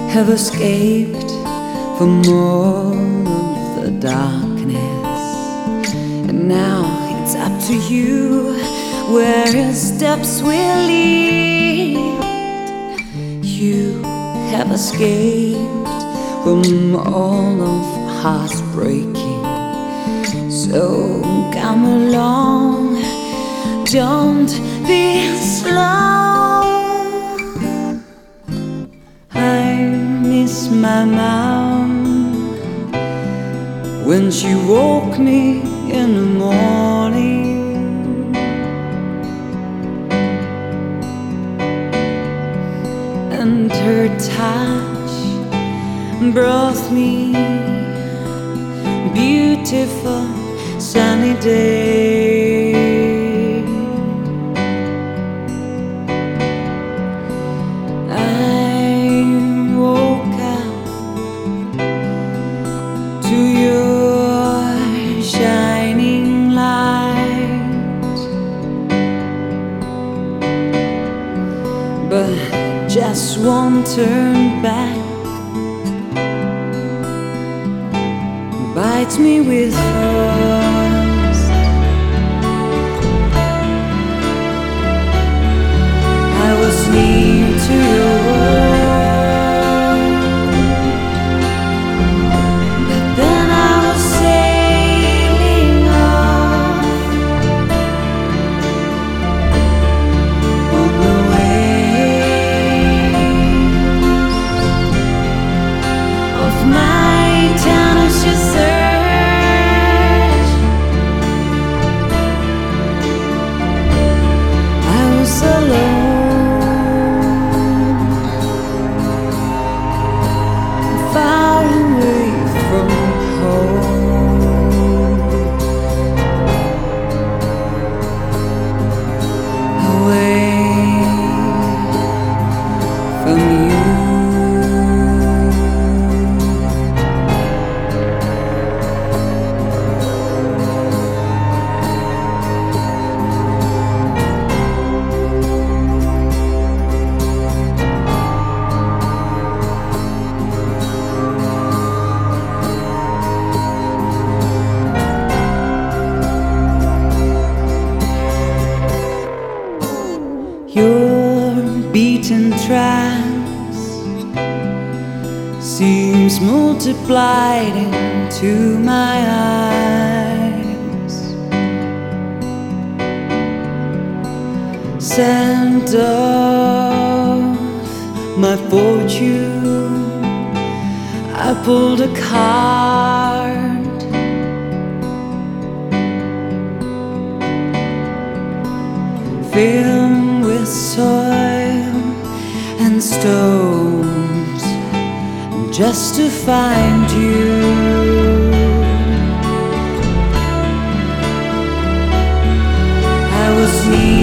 have escaped from all of the darkness, and now it's up to you where your steps will lead. You have escaped from all of heart's breaking, so come along, don't be slow. I miss my mom when she woke me in the morning, and her touch brought me beautiful sunny day. I woke up to your shining light, but just one turn back bites me with force. I was near to your world, but then I was sailing off on the waves of my tenacious search. I was alone, far away from home, away from you. Your beaten tracks seems multiplied into my eyes, scent of my fortune. I pulled a card, filled with soil and stones, just to find you. I was near